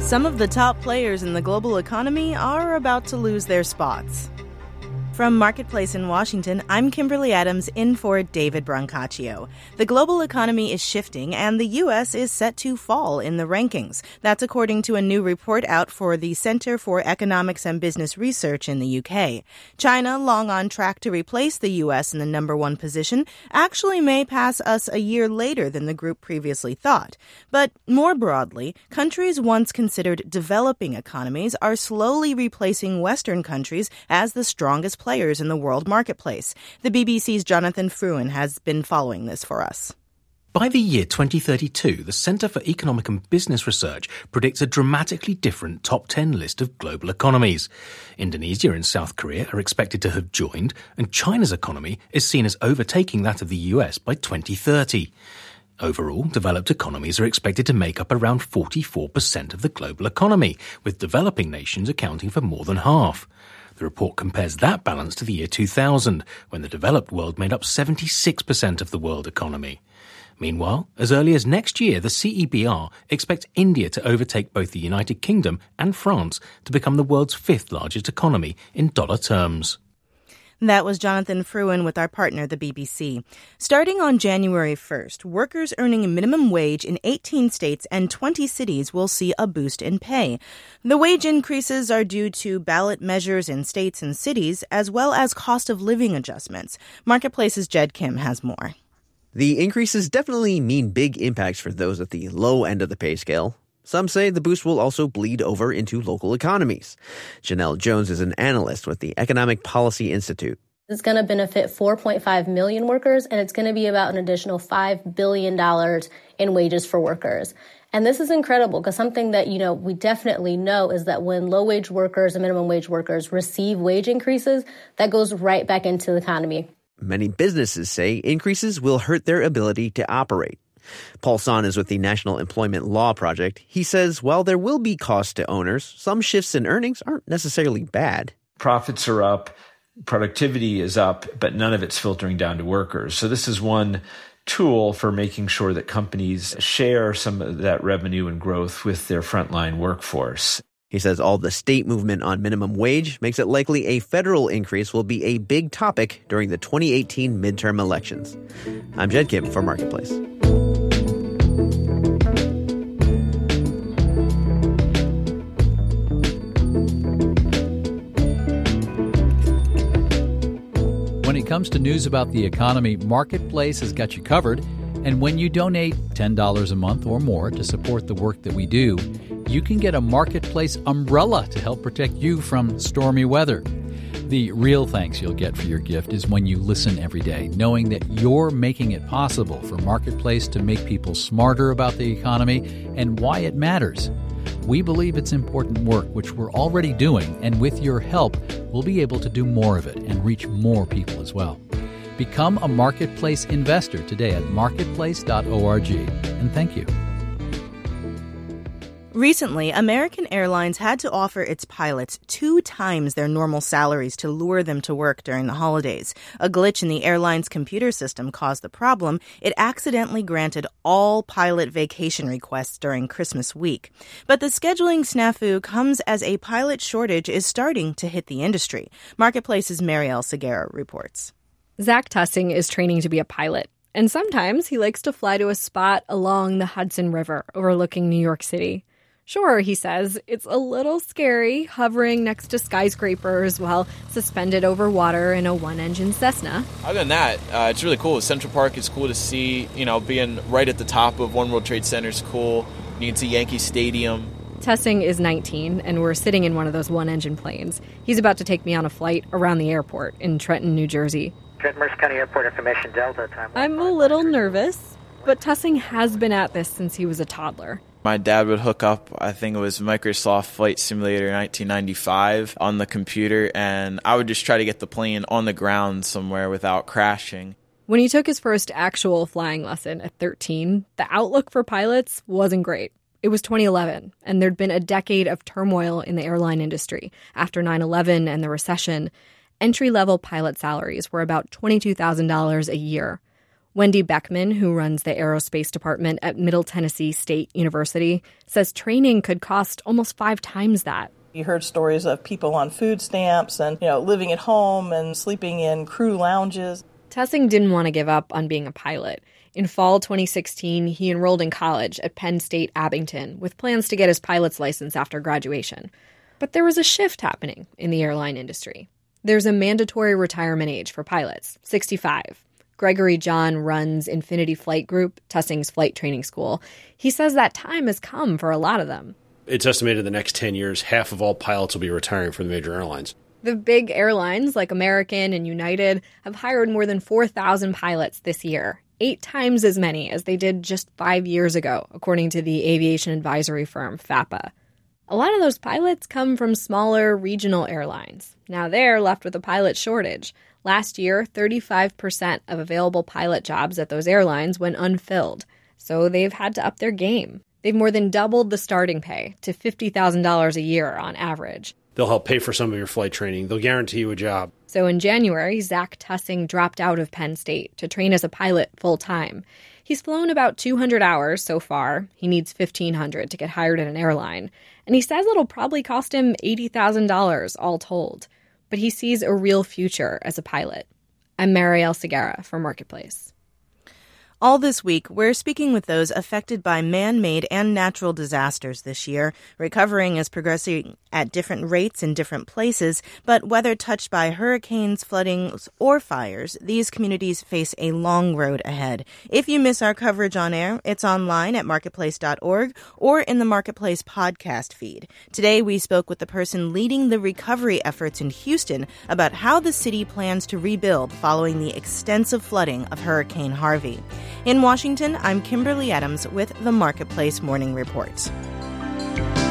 Some of the top players in the global economy are about to lose their spots. From Marketplace in Washington, I'm Kimberly Adams in for David Brancaccio. The global economy is shifting and the U.S. is set to fall in the rankings. That's according to a new report out for the Center for Economics and Business Research in the U.K. China, long on track to replace the U.S. in the number one position, actually may pass us a year later than the group previously thought. But more broadly, countries once considered developing economies are slowly replacing Western countries as the strongest players in the world marketplace. The BBC's Jonathan Fruin has been following this for us. By the year 2032, the Centre for Economic and Business Research predicts a dramatically different top 10 list of global economies. Indonesia and South Korea are expected to have joined, and China's economy is seen as overtaking that of the US by 2030. Overall, developed economies are expected to make up around 44% of the global economy, with developing nations accounting for more than half. The report compares that balance to the year 2000, when the developed world made up 76% of the world economy. Meanwhile, as early as next year, the CEBR expects India to overtake both the United Kingdom and France to become the world's fifth largest economy in dollar terms. That was Jonathan Fruin with our partner, the BBC. Starting on January 1st, workers earning a minimum wage in 18 states and 20 cities will see a boost in pay. The wage increases are due to ballot measures in states and cities, as well as cost of living adjustments. Marketplace's Jed Kim has more. The increases definitely mean big impacts for those at the low end of the pay scale. Some say the boost will also bleed over into local economies. Janelle Jones is an analyst with the Economic Policy Institute. It's going to benefit 4.5 million workers, and it's going to be about an additional $5 billion in wages for workers. And this is incredible because something that, we definitely know is that when low-wage workers and minimum wage workers receive wage increases, that goes right back into the economy. Many businesses say increases will hurt their ability to operate. Paul Son is with the National Employment Law Project. He says while there will be costs to owners, some shifts in earnings aren't necessarily bad. Profits are up, productivity is up, but none of it's filtering down to workers. So this is one tool for making sure that companies share some of that revenue and growth with their frontline workforce. He says all the state movement on minimum wage makes it likely a federal increase will be a big topic during the 2018 midterm elections. I'm Jed Kim for Marketplace. When it comes to news about the economy, Marketplace has got you covered. And when you donate $10 a month or more to support the work that we do, you can get a Marketplace umbrella to help protect you from stormy weather. The real thanks you'll get for your gift is when you listen every day, knowing that you're making it possible for Marketplace to make people smarter about the economy and why it matters. We believe it's important work, which we're already doing, and with your help, we'll be able to do more of it and reach more people as well. Become a Marketplace investor today at marketplace.org. And thank you. Recently, American Airlines had to offer its pilots 2 times their normal salaries to lure them to work during the holidays. A glitch in the airline's computer system caused the problem. It accidentally granted all pilot vacation requests during Christmas week. But the scheduling snafu comes as a pilot shortage is starting to hit the industry. Marketplace's Marielle Segura reports. Zach Tussing is training to be a pilot, and sometimes he likes to fly to a spot along the Hudson River overlooking New York City. Sure, he says, it's a little scary hovering next to skyscrapers while suspended over water in a one-engine Cessna. Other than that, it's really cool. Central Park is cool to see. Being right at the top of One World Trade Center is cool. You can see Yankee Stadium. Tussing is 19, and we're sitting in one of those one-engine planes. He's about to take me on a flight around the airport in Trenton, New Jersey. Mercer County Airport information, Delta time. I'm a little nervous, but Tussing has been at this since he was a toddler. My dad would hook up, I think it was Microsoft Flight Simulator 1995 on the computer, and I would just try to get the plane on the ground somewhere without crashing. When he took his first actual flying lesson at 13, the outlook for pilots wasn't great. It was 2011, and there'd been a decade of turmoil in the airline industry. After 9/11 and the recession, entry-level pilot salaries were about $22,000 a year. Wendy Beckman, who runs the aerospace department at Middle Tennessee State University, says training could cost almost 5 times that. You heard stories of people on food stamps and, living at home and sleeping in crew lounges. Tussing didn't want to give up on being a pilot. In fall 2016, he enrolled in college at Penn State Abington with plans to get his pilot's license after graduation. But there was a shift happening in the airline industry. There's a mandatory retirement age for pilots, 65. Gregory John runs Infinity Flight Group, Tussing's flight training school. He says that time has come for a lot of them. It's estimated in the next 10 years, half of all pilots will be retiring from the major airlines. The big airlines like American and United have hired more than 4,000 pilots this year, 8 times as many as they did just 5 years ago, according to the aviation advisory firm FAPA. A lot of those pilots come from smaller regional airlines. Now they're left with a pilot shortage. Last year, 35% of available pilot jobs at those airlines went unfilled, so they've had to up their game. They've more than doubled the starting pay to $50,000 a year on average. They'll help pay for some of your flight training. They'll guarantee you a job. So in January, Zach Tussing dropped out of Penn State to train as a pilot full-time. He's flown about 200 hours so far. He needs 1,500 to get hired at an airline. And he says it'll probably cost him $80,000 all told. But he sees a real future as a pilot. I'm Marielle Segura for Marketplace. All this week, we're speaking with those affected by man-made and natural disasters this year. Recovering is progressing at different rates in different places, but whether touched by hurricanes, floodings, or fires, these communities face a long road ahead. If you miss our coverage on air, it's online at marketplace.org or in the Marketplace podcast feed. Today, we spoke with the person leading the recovery efforts in Houston about how the city plans to rebuild following the extensive flooding of Hurricane Harvey. In Washington, I'm Kimberly Adams with the Marketplace Morning Report.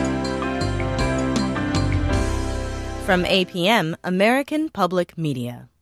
From APM, American Public Media.